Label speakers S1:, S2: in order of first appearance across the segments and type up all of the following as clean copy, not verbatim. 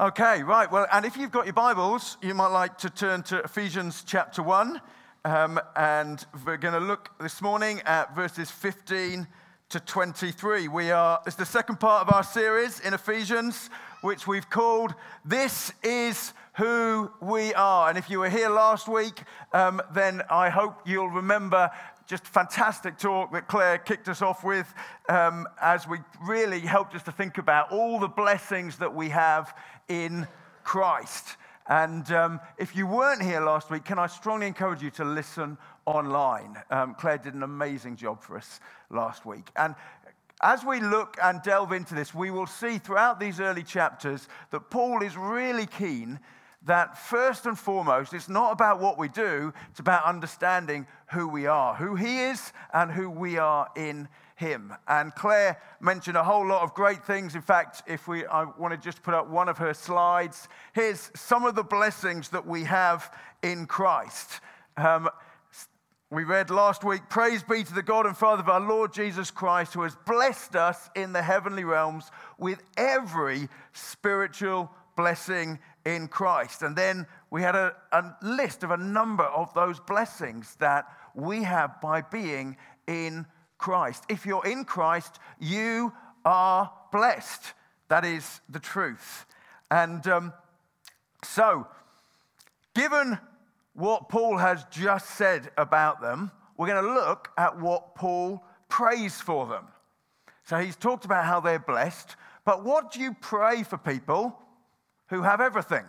S1: Okay, right. Well, and if you've got your Bibles, you might like to turn to Ephesians chapter 1. And we're going to look this morning at verses 15 to 23. It's the second part of our series in Ephesians, which we've called This Is Who We Are. And if you were here last week, then I hope you'll remember just fantastic talk that Claire kicked us off with as we really helped us to think about all the blessings that we have in Christ. And if you weren't here last week, can I strongly encourage you to listen online? Claire did an amazing job for us last week. And as we look and delve into this, we will see throughout these early chapters that Paul is really keen that first and foremost, it's not about what we do, it's about understanding who we are, who he is and who we are in him. And Claire mentioned a whole lot of great things. In fact, I want to just put up one of her slides. Here's some of the blessings that we have in Christ. We read last week, praise be to the God and Father of our Lord Jesus Christ, who has blessed us in the heavenly realms with every spiritual blessing in Christ. And then we had a list of a number of those blessings that we have by being in Christ. If you're in Christ, you are blessed. That is the truth. And so, given what Paul has just said about them, we're going to look at what Paul prays for them. So he's talked about how they're blessed, but what do you pray for people who have everything?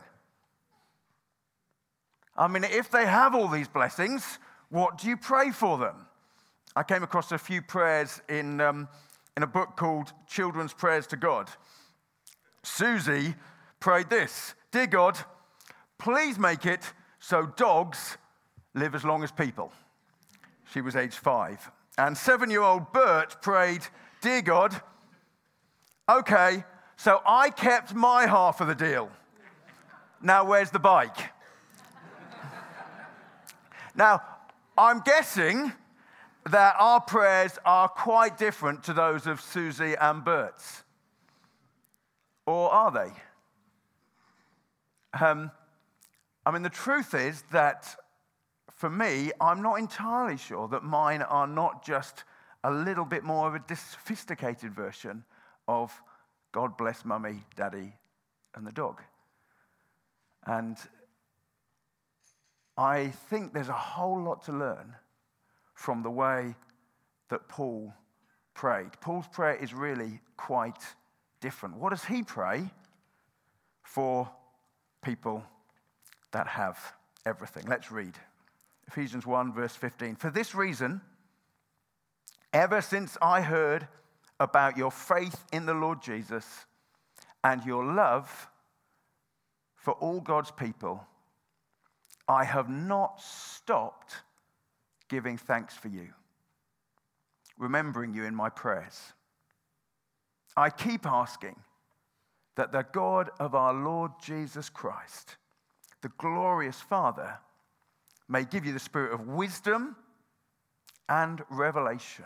S1: I mean, if they have all these blessings, what do you pray for them? I came across a few prayers in a book called Children's Prayers to God. Susie prayed this: Dear God, please make it so dogs live as long as people. She was age 5. And 7-year-old Bert prayed, Dear God, okay, so I kept my half of the deal. Now where's the bike? Now, I'm guessing that our prayers are quite different to those of Susie and Bert's. Or are they? I mean, the truth is that for me, I'm not entirely sure that mine are not just a little bit more of a sophisticated version of God bless Mummy, Daddy, and the dog. And I think there's a whole lot to learn from the way that Paul prayed. Paul's prayer is really quite different. What does he pray for people that have everything? Let's read Ephesians 1, verse 15. For this reason, ever since I heard about your faith in the Lord Jesus and your love for all God's people, I have not stopped giving thanks for you, remembering you in my prayers. I keep asking that the God of our Lord Jesus Christ, the glorious Father, may give you the spirit of wisdom and revelation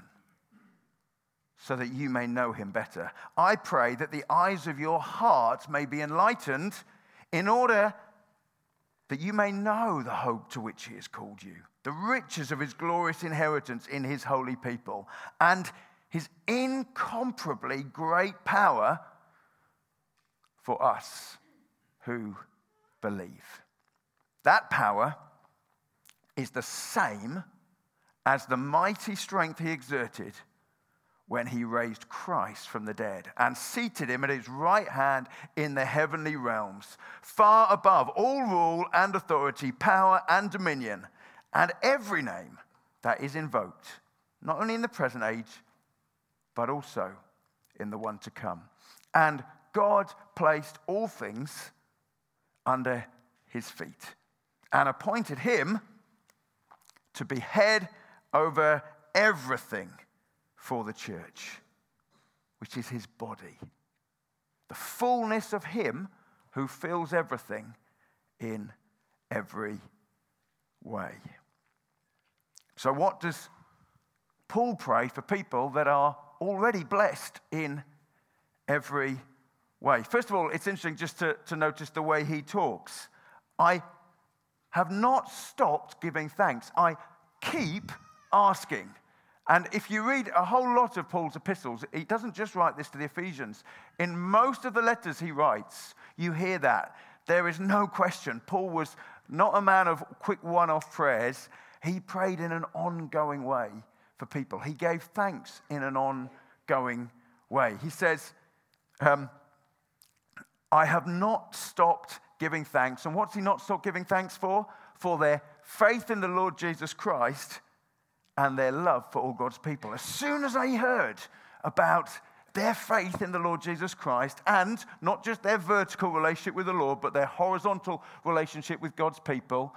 S1: so that you may know him better. I pray that the eyes of your heart may be enlightened in order that you may know the hope to which he has called you, the riches of his glorious inheritance in his holy people, and his incomparably great power for us who believe. That power is the same as the mighty strength he exerted when he raised Christ from the dead and seated him at his right hand in the heavenly realms, far above all rule and authority, power and dominion, and every name that is invoked, not only in the present age, but also in the one to come. And God placed all things under his feet and appointed him to be head over everything for the church, which is his body, the fullness of him who fills everything in every way. So what does Paul pray for people that are already blessed in every way. First of all, it's interesting just to notice the way he talks. I have not stopped giving thanks. I keep asking. And if you read a whole lot of Paul's epistles, he doesn't just write this to the Ephesians. In most of the letters he writes, you hear that. There is no question. Paul was not a man of quick one-off prayers. He prayed in an ongoing way for people. He gave thanks in an ongoing way. He says, I have not stopped giving thanks. And what's he not stopped giving thanks for? For their faith in the Lord Jesus Christ and their love for all God's people. As soon as I heard about their faith in the Lord Jesus Christ, and not just their vertical relationship with the Lord, but their horizontal relationship with God's people,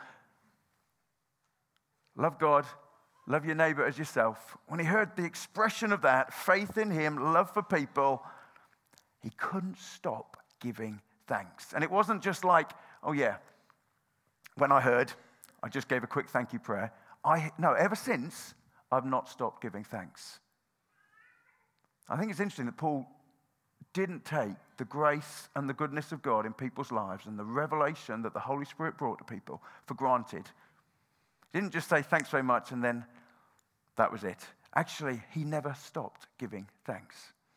S1: love God, love your neighbor as yourself. When he heard the expression of that, faith in him, love for people, he couldn't stop giving thanks. And it wasn't just like, oh yeah, when I heard, I just gave a quick thank you prayer. No, ever since, I've not stopped giving thanks. I think it's interesting that Paul didn't take the grace and the goodness of God in people's lives and the revelation that the Holy Spirit brought to people for granted. He didn't just say thanks very much and then that was it. Actually, he never stopped giving thanks.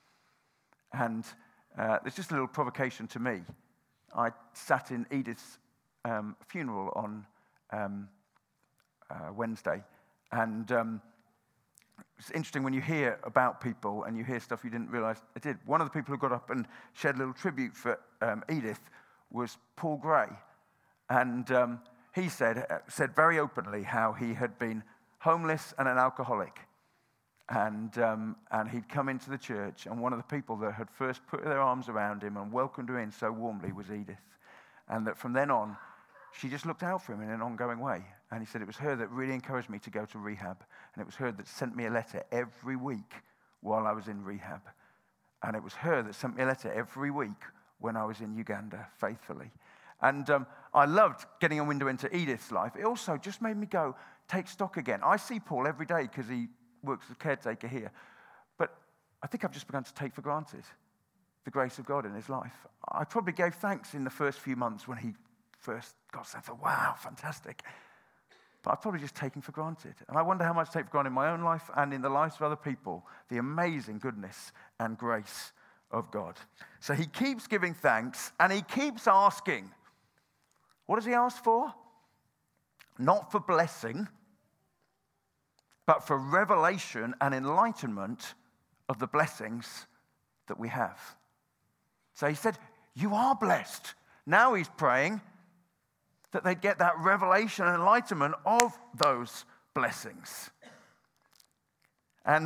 S1: And there's just a little provocation to me. I sat in Edith's funeral on Wednesday, and it's interesting when you hear about people and you hear stuff you didn't realize they did. One of the people who got up and shared a little tribute for Edith was Paul Gray, and he said very openly how he had been homeless and an alcoholic, and he'd come into the church, and one of the people that had first put their arms around him and welcomed him in so warmly was Edith, and that from then on, she just looked out for him in an ongoing way. And he said, it was her that really encouraged me to go to rehab. And it was her that sent me a letter every week while I was in rehab. And it was her that sent me a letter every week when I was in Uganda, faithfully. And I loved getting a window into Edith's life. It also just made me go, take stock again. I see Paul every day because he works as a caretaker here. But I think I've just begun to take for granted the grace of God in his life. I probably gave thanks in the first few months when he first got sent for, wow, fantastic. But I've probably just taken for granted. And I wonder how much I take for granted in my own life and in the lives of other people, the amazing goodness and grace of God. So he keeps giving thanks and he keeps asking. What does he ask for? Not for blessing, but for revelation and enlightenment of the blessings that we have. So he said, you are blessed. Now he's praying that they'd get that revelation and enlightenment of those blessings. And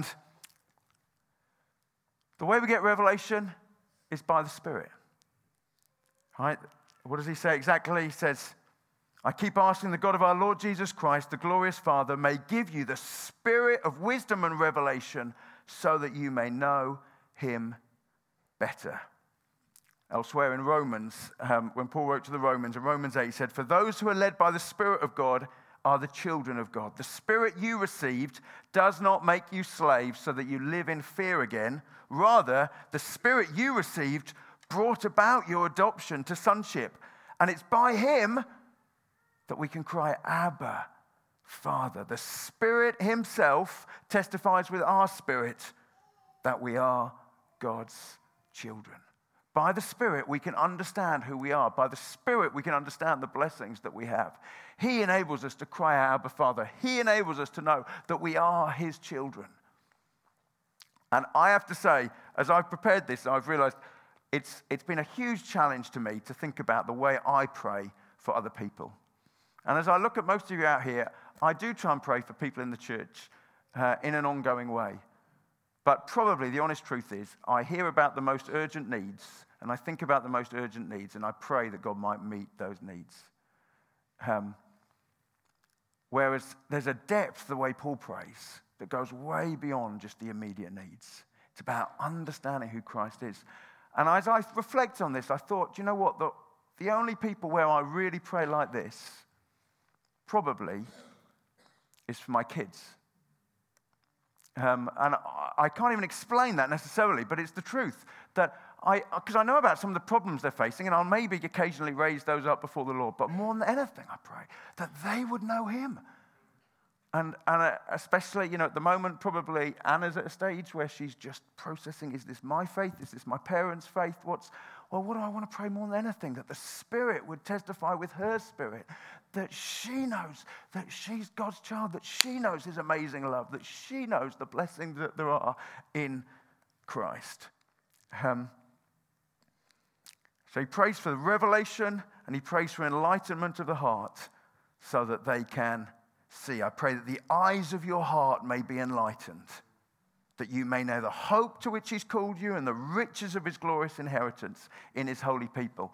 S1: the way we get revelation is by the Spirit. Right? What does he say exactly? He says, I keep asking the God of our Lord Jesus Christ, the glorious Father, may give you the spirit of wisdom and revelation so that you may know him better. Elsewhere in Romans, when Paul wrote to the Romans, in Romans 8, he said, for those who are led by the Spirit of God are the children of God. The Spirit you received does not make you slaves so that you live in fear again. Rather, the Spirit you received brought about your adoption to sonship. And it's by him that we can cry, Abba, Father. The Spirit himself testifies with our spirit that we are God's children. By the Spirit, we can understand who we are. By the Spirit, we can understand the blessings that we have. He enables us to cry out, Abba, Father. He enables us to know that we are his children. And I have to say, as I've prepared this, I've realized it's been a huge challenge to me to think about the way I pray for other people. And as I look at most of you out here, I do try and pray for people in the church in an ongoing way. But probably the honest truth is, I hear about the most urgent needs, and I think about the most urgent needs, and I pray that God might meet those needs. Whereas there's a depth to the way Paul prays that goes way beyond just the immediate needs. It's about understanding who Christ is. And as I reflect on this, I thought, you know what? The only people where I really pray like this probably is for my kids. And I can't even explain that necessarily, but it's the truth that because I know about some of the problems they're facing, and I'll maybe occasionally raise those up before the Lord. But more than anything, I pray that they would know him. And especially, at the moment, probably Anna's at a stage where she's just processing, is this my faith? Is this my parents' faith? What do I want to pray more than anything? That the Spirit would testify with her spirit, that she knows that she's God's child, that she knows his amazing love, that she knows the blessings that there are in Christ. So he prays for the revelation, and he prays for enlightenment of the heart so that they can see. I pray that the eyes of your heart may be enlightened, that you may know the hope to which he's called you and the riches of his glorious inheritance in his holy people.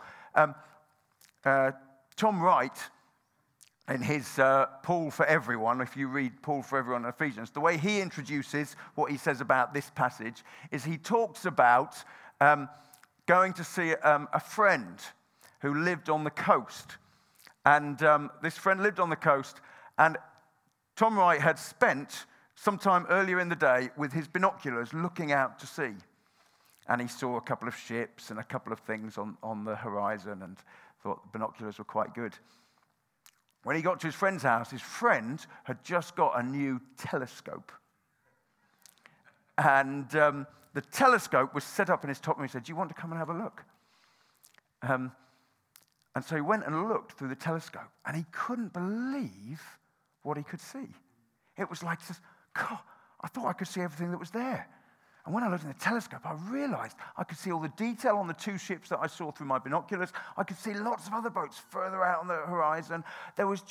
S1: Tom Wright, in his Paul for Everyone, if you read Paul for Everyone in Ephesians, the way he introduces what he says about this passage is he talks about going to see a friend who lived on the coast. And this friend lived on the coast, and Tom Wright had spent some time earlier in the day with his binoculars looking out to sea. And he saw a couple of ships and a couple of things on the horizon and thought the binoculars were quite good. When he got to his friend's house, his friend had just got a new telescope. And the telescope was set up in his top room. He said, "Do you want to come and have a look?" And so he went and looked through the telescope, and he couldn't believe what he could see. It was like, God, I thought I could see everything that was there. And when I looked in the telescope, I realized I could see all the detail on the two ships that I saw through my binoculars. I could see lots of other boats further out on the horizon. It was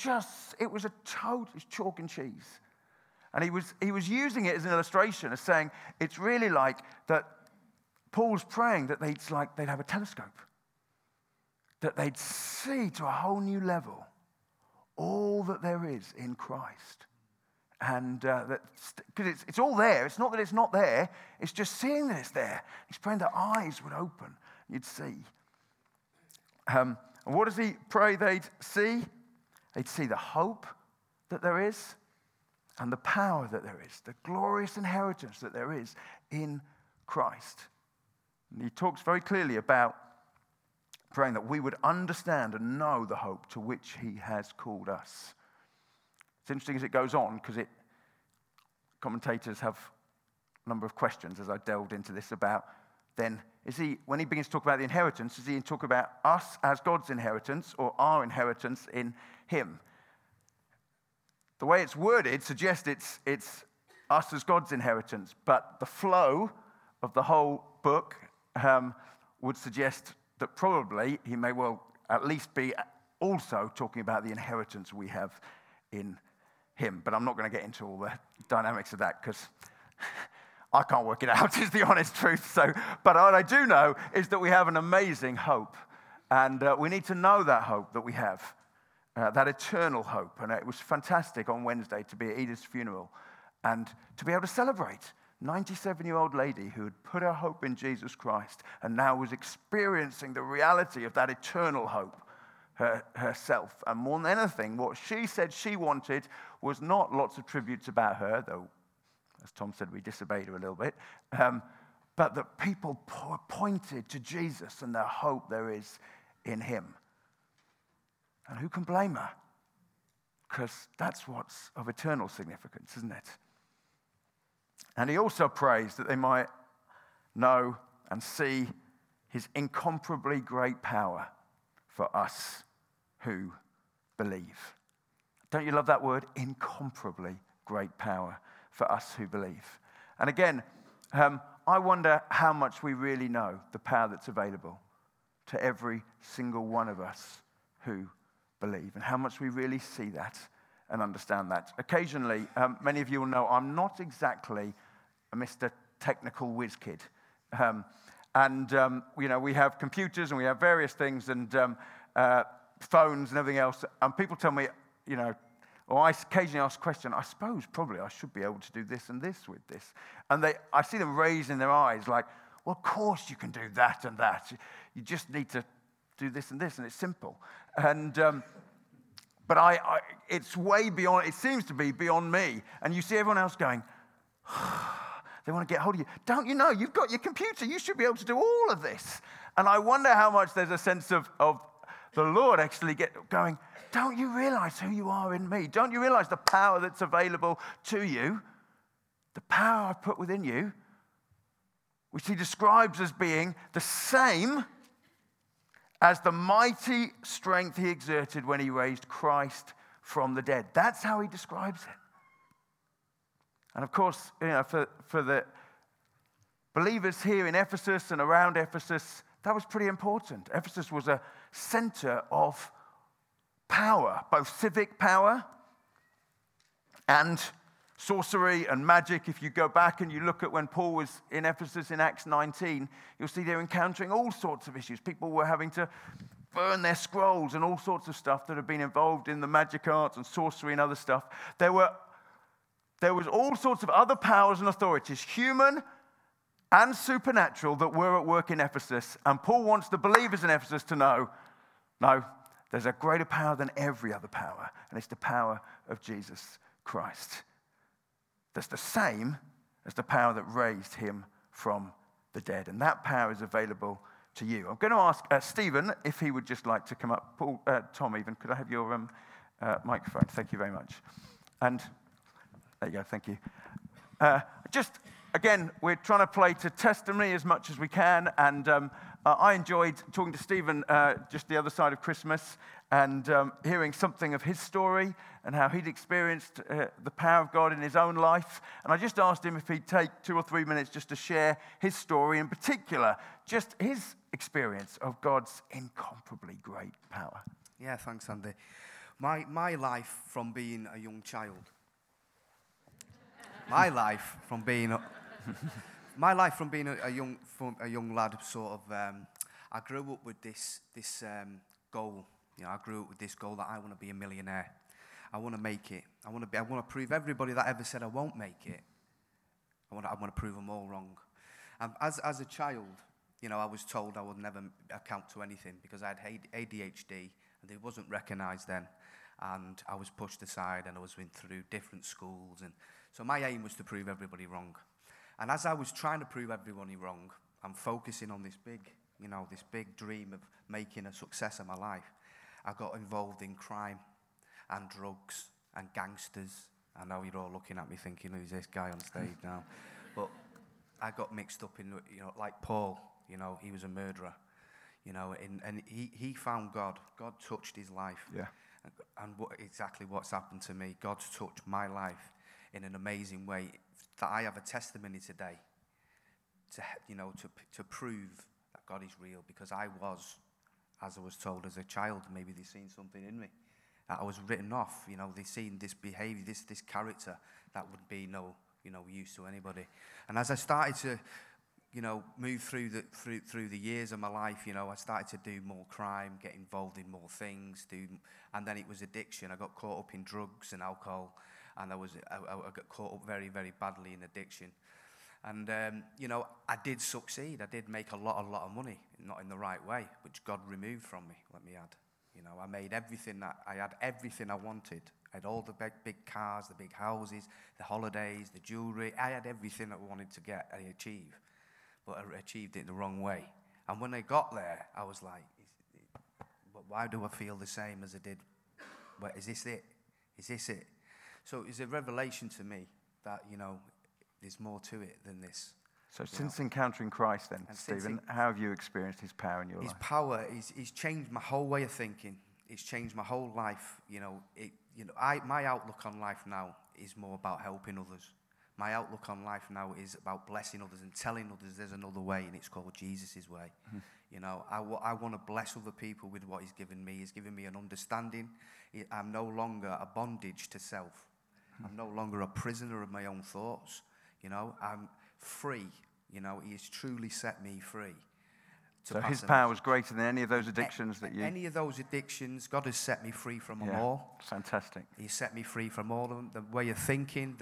S1: chalk and cheese. And he was using it as an illustration, as saying, it's really like that Paul's praying that they'd have a telescope, that they'd see to a whole new level all that there is in Christ. And because it's all there. It's not that it's not there. It's just seeing that it's there. He's praying that eyes would open. You'd see. And what does he pray they'd see? They'd see the hope that there is and the power that there is, the glorious inheritance that there is in Christ. And he talks very clearly about praying that we would understand and know the hope to which he has called us. It's interesting as it goes on, because commentators have a number of questions as I delved into this about then, when he begins to talk about the inheritance, is he talking about us as God's inheritance or our inheritance in him? The way it's worded suggests it's us as God's inheritance, but the flow of the whole book would suggest that probably he may well at least be also talking about the inheritance we have in him. But I'm not going to get into all the dynamics of that because I can't work it out, is the honest truth. But what I do know is that we have an amazing hope. And we need to know that hope that we have, that eternal hope. And it was fantastic on Wednesday to be at Edith's funeral and to be able to celebrate 97-year-old lady who had put her hope in Jesus Christ and now was experiencing the reality of that eternal hope herself. And more than anything, what she said she wanted was not lots of tributes about her, though, as Tom said, we disobeyed her a little bit, but that people pointed to Jesus and the hope there is in him. And who can blame her? Because that's what's of eternal significance, isn't it? And he also prays that they might know and see his incomparably great power for us who believe. Don't you love that word? Incomparably great power for us who believe. And again, I wonder how much we really know the power that's available to every single one of us who believe, and how much we really see that and understand that. Occasionally, many of you will know I'm not exactly a Mr. Technical whiz kid. We have computers and we have various things and phones and everything else. And people tell me, or I occasionally ask a question, I suppose probably I should be able to do this and this with this. And I see them raising their eyes like, well, of course you can do that and that. You just need to do this and this, and it's simple. And but it's way beyond, it seems to be beyond me. And you see everyone else going, They want to get hold of you. Don't you know, you've got your computer. You should be able to do all of this. And I wonder how much there's a sense of the Lord actually going, don't you realize who you are in me? Don't you realize the power that's available to you? The power I've put within you, which he describes as being the same as the mighty strength he exerted when he raised Christ from the dead. That's how he describes it. And of course, for the believers here in Ephesus and around Ephesus, that was pretty important. Ephesus was a center of power, both civic power and sorcery and magic. If you go back and you look at when Paul was in Ephesus in Acts 19, you'll see they're encountering all sorts of issues. People were having to burn their scrolls and all sorts of stuff that had been involved in the magic arts and sorcery and other stuff. There was all sorts of other powers and authorities, human and supernatural, that were at work in Ephesus. And Paul wants the believers in Ephesus to know, no, there's a greater power than every other power, and it's the power of Jesus Christ. That's the same as the power that raised him from the dead. And that power is available to you. I'm going to ask Stephen if he would just like to come up. Tom, even, could I have your microphone? Thank you very much. And there you go, thank you. Again, we're trying to play to testimony as much as we can. And I enjoyed talking to Stephen just the other side of Christmas and hearing something of his story and how he'd experienced the power of God in his own life. And I just asked him if he'd take 2 or 3 minutes just to share his story, in particular, just his experience of God's incomparably great power.
S2: Yeah, thanks, Andy. My life from being a young child. My life from being a young lad, sort of. I grew up with this goal. I grew up with this goal that I want to be a millionaire. I want to make it. I want to prove everybody that ever said I won't make it. I want to prove them all wrong. And as a child, I was told I would never account to anything because I had ADHD and it wasn't recognised then. And I was pushed aside and I was went through different schools. And so my aim was to prove everybody wrong. And as I was trying to prove everybody wrong, I'm focusing on this big dream of making a success of my life. I got involved in crime and drugs and gangsters. I know you're all looking at me thinking, who's this guy on stage now? But I got mixed up in, like Paul, he was a murderer, and he found God. God touched his life.
S1: Yeah.
S2: And exactly what's happened to me. God's touched my life in an amazing way that I have a testimony today to prove that God is real, because I was, as I was told as a child, maybe they've seen something in me. I was written off, they've seen this behavior, this character that would be no use to anybody. And as I started to, move through the years of my life, I started to do more crime, get involved in more things, and then it was addiction. I got caught up in drugs and alcohol, and I got caught up very, very badly in addiction. And, I did succeed. I did make a lot of money, not in the right way, which God removed from me, let me add. I made everything I had everything I wanted. I had all the big cars, the big houses, the holidays, the jewelry. I had everything I wanted to get and achieve, but I achieved it the wrong way. And when I got there, I was like, why do I feel the same as I did? Is this it? Is this it? So it's a revelation to me that, there's more to it than this.
S1: So since encountering Christ then, Stephen, how have you experienced his power in your life?
S2: His power, he's changed my whole way of thinking. It's changed my whole life. My outlook on life now is more about helping others. My outlook on life now is about blessing others and telling others there's another way, and it's called Jesus' way. Mm-hmm. I want to bless other people with what he's given me. He's given me an understanding. I'm no longer a bondage to self. Mm-hmm. I'm no longer a prisoner of my own thoughts. I'm free. He has truly set me free.
S1: So his power is greater than any of those addictions
S2: Any of those addictions, God has set me free from them all.
S1: Fantastic.
S2: He set me free from all of them. The way of thinking,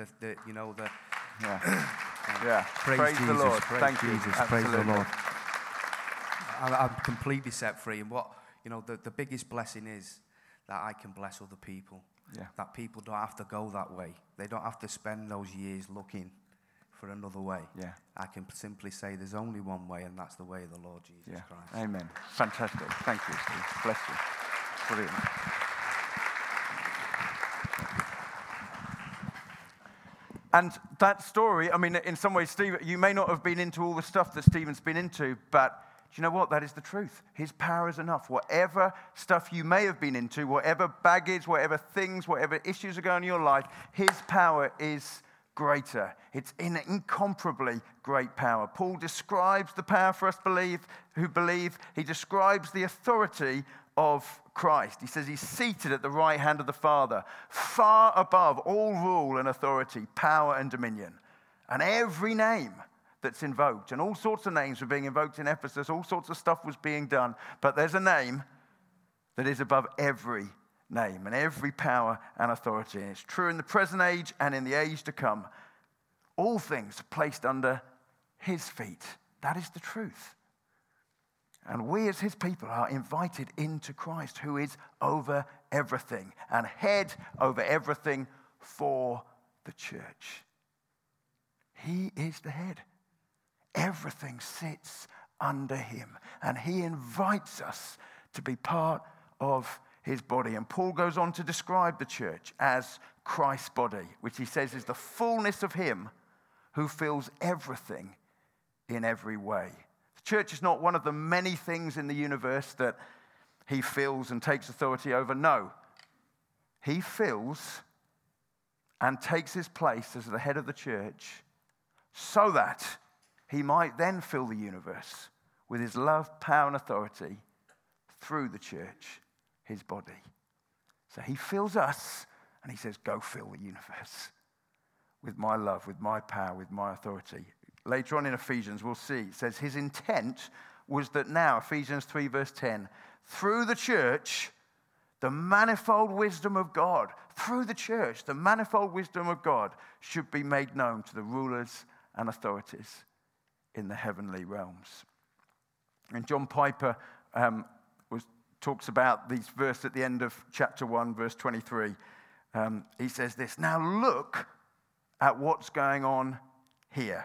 S1: Yeah. Praise the Lord. Thank you.
S2: Jesus. Praise the Lord. I'm completely set free. And the biggest blessing is that I can bless other people.
S1: Yeah.
S2: That people don't have to go that way. They don't have to spend those years looking for another way.
S1: Yeah.
S2: I can simply say there's only one way, and that's the way of the Lord Jesus Christ.
S1: Amen. Fantastic. Thank you, Steve. Bless you. Brilliant. And that story, I mean, in some ways, Steve, you may not have been into all the stuff that Stephen's been into, but do you know what? That is the truth. His power is enough. Whatever stuff you may have been into, whatever baggage, whatever things, whatever issues are going on in your life, his power is greater. It's an incomparably great power. Paul describes the power for us who believe. He describes the authority of Christ. He says he's seated at the right hand of the Father, far above all rule and authority, power and dominion. And every name that's invoked, and all sorts of names were being invoked in Ephesus, all sorts of stuff was being done, but there's a name that is above every name and every power and authority. And it's true in the present age and in the age to come. All things are placed under his feet. That is the truth. And we as his people are invited into Christ, who is over everything and head over everything for the church. He is the head. Everything sits under him. And he invites us to be part of his body. And Paul goes on to describe the church as Christ's body, which he says is the fullness of him who fills everything in every way. The church is not one of the many things in the universe that he fills and takes authority over. No. He fills and takes his place as the head of the church so that he might then fill the universe with his love, power, and authority through the church, his body. So he fills us, and he says, go fill the universe with my love, with my power, with my authority. Later on in Ephesians, we'll see, it says his intent was that now, Ephesians 3 verse 10, through the church, the manifold wisdom of God, through the church, the manifold wisdom of God should be made known to the rulers and authorities in the heavenly realms. And John Piper talks about this verse at the end of chapter 1, verse 23. He says this, now look at what's going on here.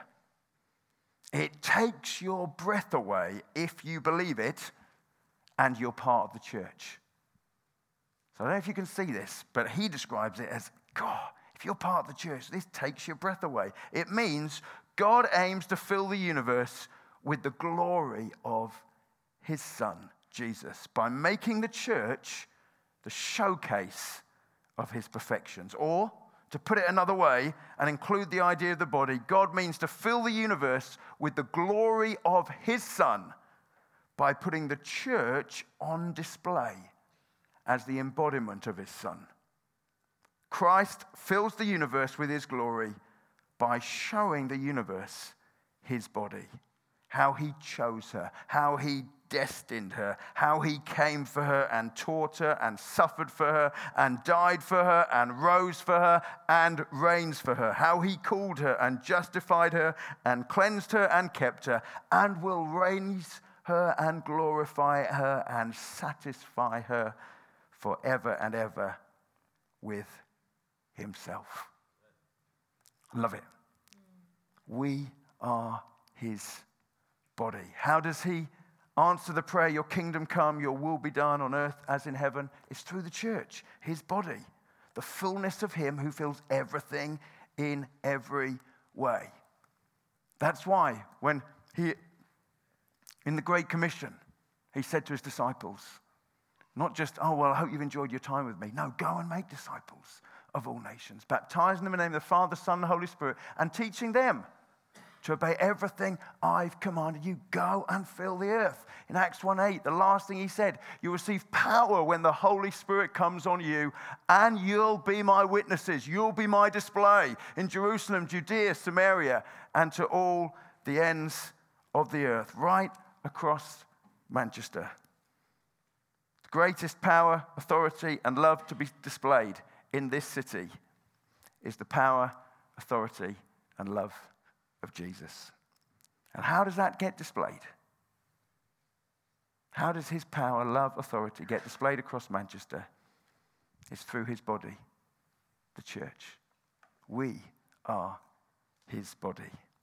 S1: It takes your breath away if you believe it, and you're part of the church. So I don't know if you can see this, but he describes it as, God, if you're part of the church, this takes your breath away. It means God aims to fill the universe with the glory of his Son, Jesus, by making the church the showcase of his perfections. Or, to put it another way and include the idea of the body, God means to fill the universe with the glory of his Son by putting the church on display as the embodiment of his Son. Christ fills the universe with his glory by showing the universe his body, how he chose her, how he destined her, how he came for her and taught her and suffered for her and died for her and rose for her and reigns for her, how he called her and justified her and cleansed her and kept her and will raise her and glorify her and satisfy her forever and ever with himself. Love it. We are his body. How does he answer the prayer, your kingdom come, your will be done on earth as in heaven? It's through the church, his body, the fullness of him who fills everything in every way. That's why when in the Great Commission, he said to his disciples, not just, oh, well, I hope you've enjoyed your time with me. No, go and make disciples of all nations, baptizing them in the name of the Father, Son, and the Holy Spirit, and teaching them to obey everything I've commanded you. Go and fill the earth. In Acts 1:8, the last thing he said, you receive power when the Holy Spirit comes on you, and you'll be my witnesses. You'll be my display in Jerusalem, Judea, Samaria, and to all the ends of the earth, right across Manchester. The greatest power, authority, and love to be displayed in this city is the power, authority, and love of Jesus. And how does that get displayed? How does his power, love, authority get displayed across Manchester? It's through his body, the church. We are his body.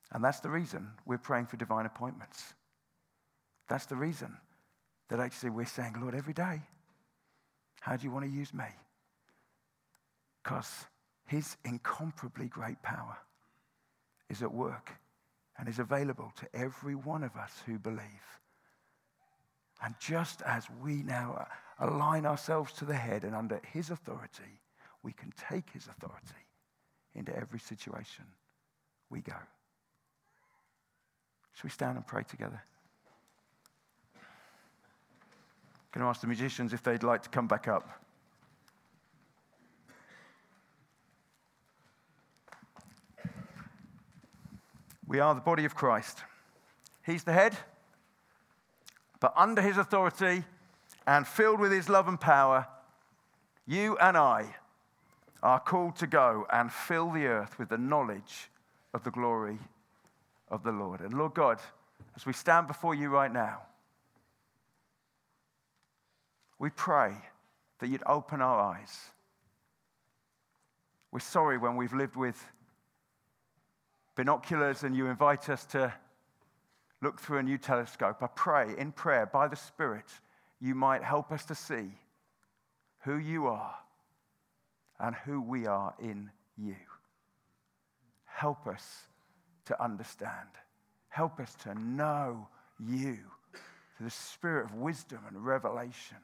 S1: And that's the reason we're praying for divine appointments. That's the reason that actually we're saying, Lord, every day, how do you want to use me? Because his incomparably great power is at work and is available to every one of us who believe. And just as we now align ourselves to the head and under his authority, we can take his authority into every situation we go. Shall we stand and pray together? I'm going to ask the musicians if they'd like to come back up. We are the body of Christ. He's the head, but under his authority and filled with his love and power, you and I are called to go and fill the earth with the knowledge of the glory of the Lord. And Lord God, as we stand before you right now, we pray that you'd open our eyes. We're sorry when we've lived with binoculars and you invite us to look through a new telescope. I pray in prayer by the Spirit you might help us to see who you are and who we are in you. Help us to understand. Help us to know you through the spirit of wisdom and revelation.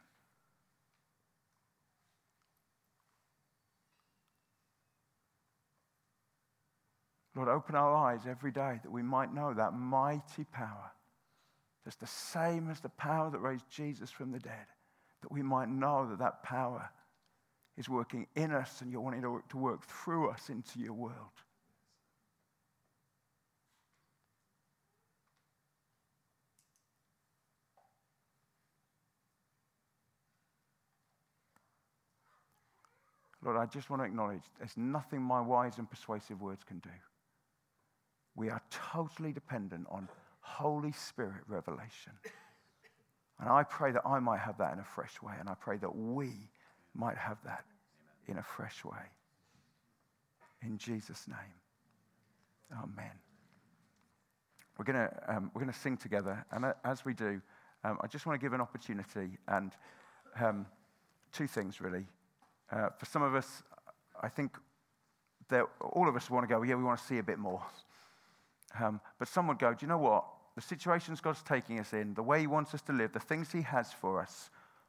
S1: Lord, open our eyes every day that we might know that mighty power that's the same as the power that raised Jesus from the dead, that we might know that that power is working in us and you're wanting to work through us into your world. Lord, I just want to acknowledge there's nothing my wise and persuasive words can do. We are totally dependent on Holy Spirit revelation. And I pray that I might have that in a fresh way, and I pray that we might have that in a fresh way. In Jesus' name. Amen. We're going to sing together, and as we do, I just want to give an opportunity, and two things really. For some of us, I think that all of us want to go, yeah, we want to see a bit more. But some would go, do you know what? The situations God's taking us in, the way he wants us to live, the things he has for us,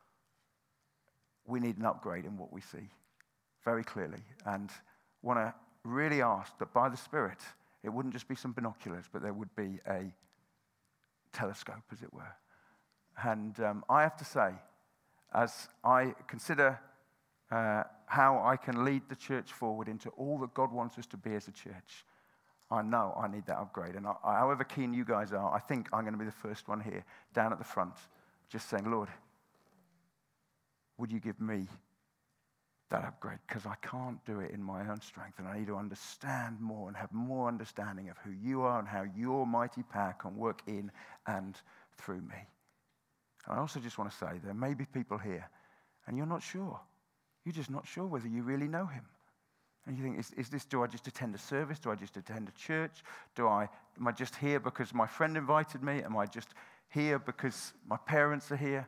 S1: we need an upgrade in what we see very clearly. And want to really ask that by the Spirit, it wouldn't just be some binoculars, but there would be a telescope, as it were. And I have to say, as I consider how I can lead the church forward into all that God wants us to be as a church, I know I need that upgrade. And however keen you guys are, I think I'm going to be the first one here, down at the front, just saying, Lord, would you give me that upgrade? Because I can't do it in my own strength, and I need to understand more and have more understanding of who you are and how your mighty power can work in and through me. And I also just want to say, there may be people here, and you're not sure. You're just not sure whether you really know him. And you think, is this, do I just attend a service? Do I just attend a church? Am I just here because my friend invited me? Am I just here because my parents are here?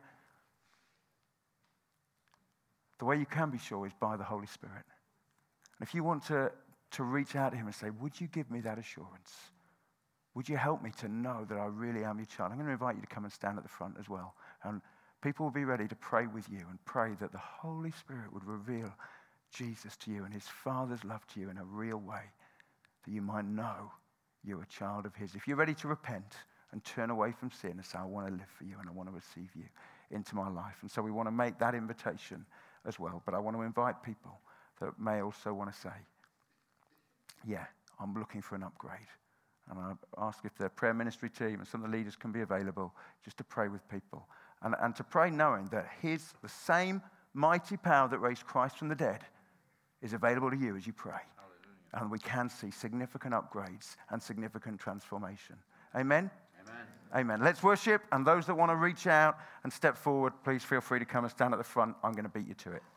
S1: The way you can be sure is by the Holy Spirit. And if you want to reach out to him and say, would you give me that assurance? Would you help me to know that I really am your child? I'm going to invite you to come and stand at the front as well. And people will be ready to pray with you and pray that the Holy Spirit would reveal Jesus to you and his Father's love to you in a real way, that you might know you're a child of his. If you're ready to repent and turn away from sin and say, I want to live for you and I want to receive you into my life. And so we want to make that invitation as well. But I want to invite people that may also want to say, yeah, I'm looking for an upgrade. And I ask if the prayer ministry team and some of the leaders can be available just to pray with people. And to pray knowing that the same mighty power that raised Christ from the dead is available to you as you pray. Hallelujah. And we can see significant upgrades and significant transformation. Amen? Amen? Amen. Let's worship, and those that want to reach out and step forward, please feel free to come and stand at the front. I'm going to beat you to it.